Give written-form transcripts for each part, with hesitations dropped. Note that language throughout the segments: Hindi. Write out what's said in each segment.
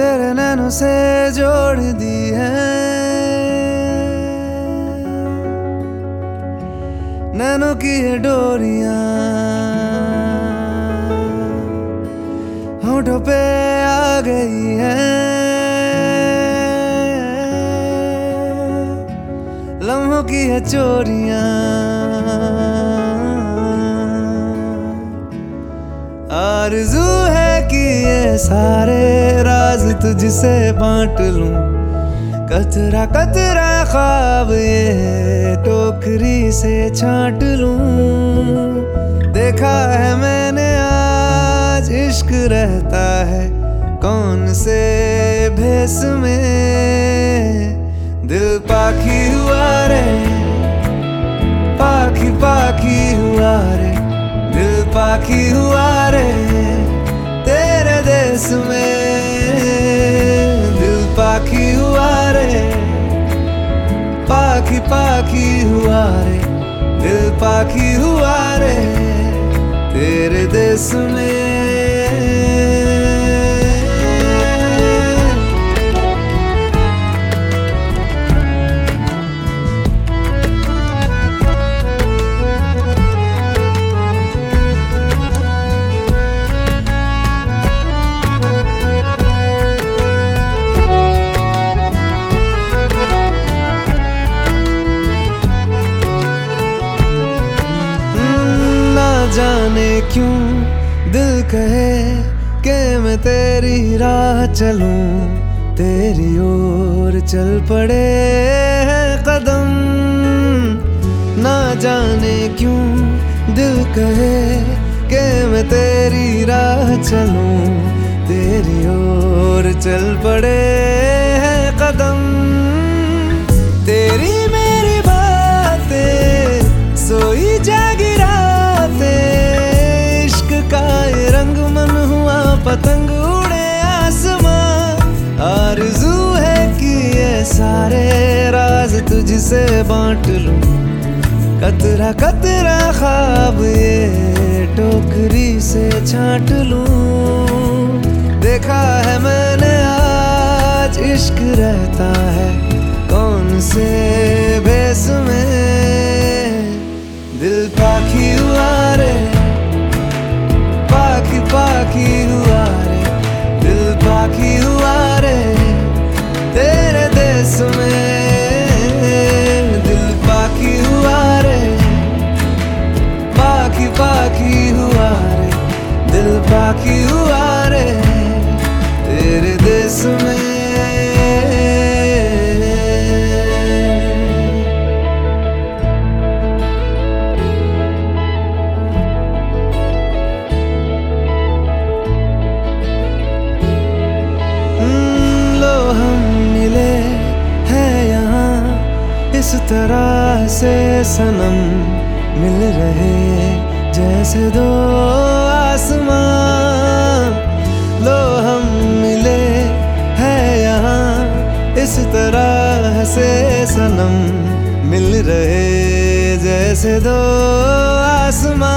तेरे नैनों से जोड़ दी है, नैनों की ये डोरियां होठों पे आ गई है, लम्हों की ये चोरियां आरज़ू है कि ये सारे राज तुझसे बांट लूं, कतरा कतरा ख्वाब ये टोकरी से छांट लूं। देखा है मैंने आज इश्क रहता है कौन से भेस में, दिल पाखी हुआ रे, पाखी पाखी हुआ रे, दिल पाखी हुआ रे तेरे देश में, दिल पाखी हुआ रे, पाखी पाखी हुआ रे, दिल पाखी हुआ रे तेरे देश में। जाने क्यों दिल कहे कि मैं तेरी राह चलूं, तेरी ओर चल पड़े हैं कदम। ना जाने क्यों दिल कहे कि मैं तेरी राह चलूं, तेरी ओर चल पड़े हैं कदम। तेरी मेरी बातें सोई जागी इश्क का ये रंग मन हुआ पतंग उड़े आसमां। आरज़ू है कि ये सारे राज तुझसे बांट लूं, कतरा कतरा ख्वाब ये टोकरी से छांट लूं। देखा है मैंने आज इश्क रहता है कौन से भेस में, दिल पाखी हुआ रे, पाखी पाखी हुआ रे, दिल पाखी हुआ रे तेरे देश में, दिल पाखी हुआ रे, पाखी पाखी हुआ रे, दिल पाखी हुआ रे तेरे देश में। इस तरह से सनम मिल रहे जैसे दो आसमां, लो हम मिले हैं यहाँ इस तरह से सनम मिल रहे जैसे दो आसमां।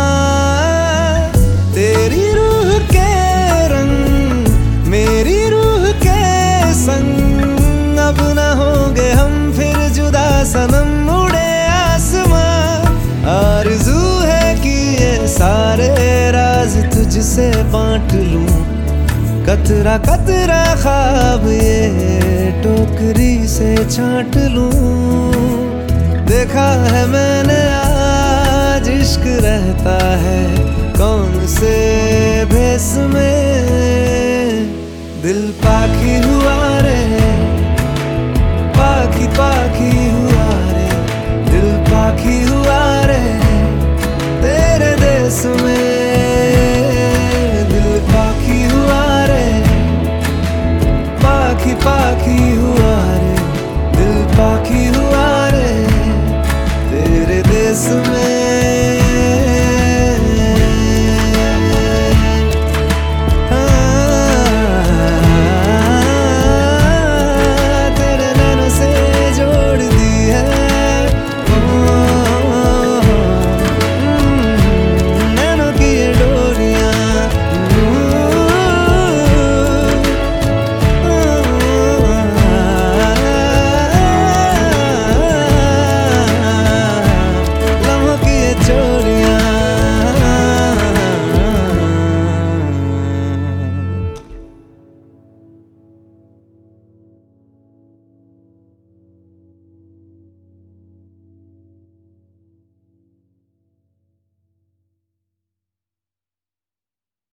तेरी रूह के रंग मेरी रूह के संग, अब न होंगे हम फिर जुदा सनम उड़े आसमां। आरज़ू है कि ये सारे राज तुझसे बांट लूं, कतरा कतरा ख्वाब ये टोकरी से छांट लूं। देखा है मैंने आज इश्क रहता है कौन से भेस में, दिल पाखी हुआ रे, पाखी पाखी हुआ रे, दिल पाखी हुआ रे तेरे देश में, दिल पाखी हुआ रे, पाखी पाखी हुआ रे, दिल पाखी हुआ रे तेरे देश में।